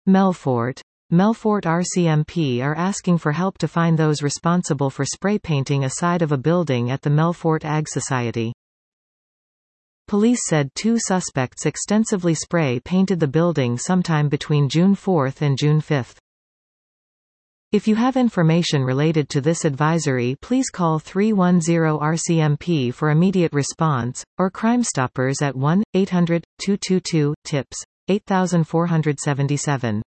Melfort RCMP are asking for help to find those responsible for spray painting a side of a building at the Melfort Ag Society. Police said 2 suspects extensively spray painted the building sometime between June 4 and June 5. If you have information related to this advisory, please call 310 RCMP for immediate response, or Crime Stoppers at 1-800-222-TIPS. 8477.